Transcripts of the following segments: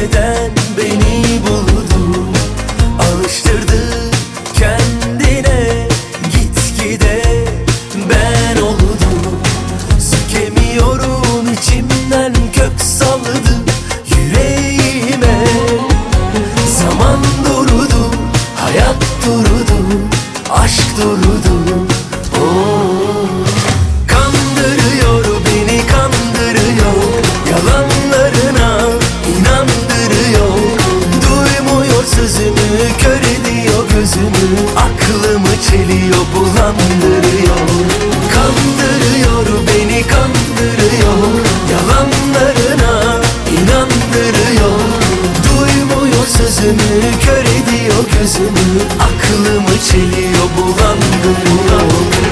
neden beni buldu? Alıştırdı kendine gitgide ben oldum. Sökemiyorum içimden kök salladı yüreğime. Zaman durdu, hayat durdu, aşk durdu. Kandırıyor beni kandırıyor, yalanlarına inandırıyor. Duymuyor sözümü, kör ediyor gözümü, aklımı çeliyor, bulandırıyor. Kandırıyor beni kandırıyor, yalanlarına inandırıyor. Duymuyor sözümü, kör ediyor gözümü, aklımı çeliyor, bulandırıyor.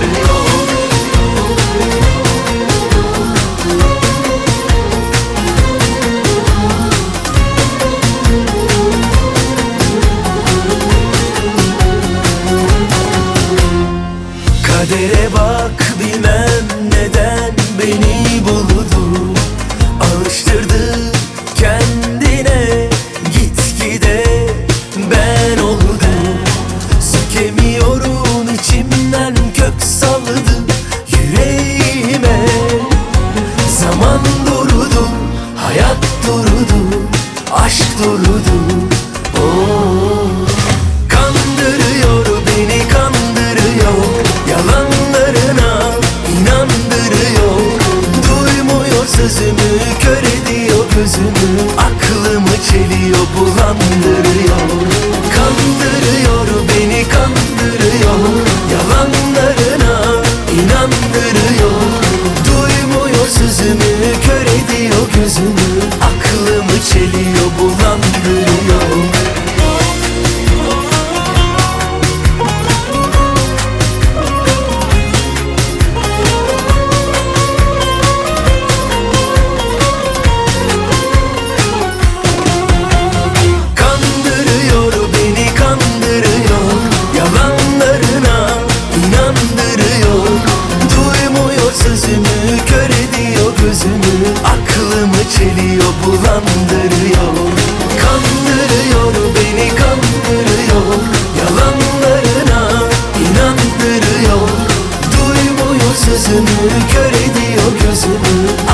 Kadere bak, bilmem neden beni buldu. Alıştırdı kendine gitgide ben oldum. Sökemiyorum içimden kök salladı yüreğime. Zaman durdu, hayat durdu, aşk durdu. Kandırıyor beni kandırıyor, yalanlarına inandırıyor. Duymuyor sözümü, kör ediyor gözümü, aklımı çeliyor, bulandırıyor. Kandırıyor beni kandırıyor, yalanlarına inandırıyor. Duymuyor sözümü, kör ediyor gözümü, aklımı çeliyor, bulandırıyor. Sözümü, kör ediyor gözümü, aklımı çeliyor, bulandırıyor. Kandırıyor beni kandırıyor, yalanlarına inandırıyor. Duymuyor sözümü, kör ediyor gözümü,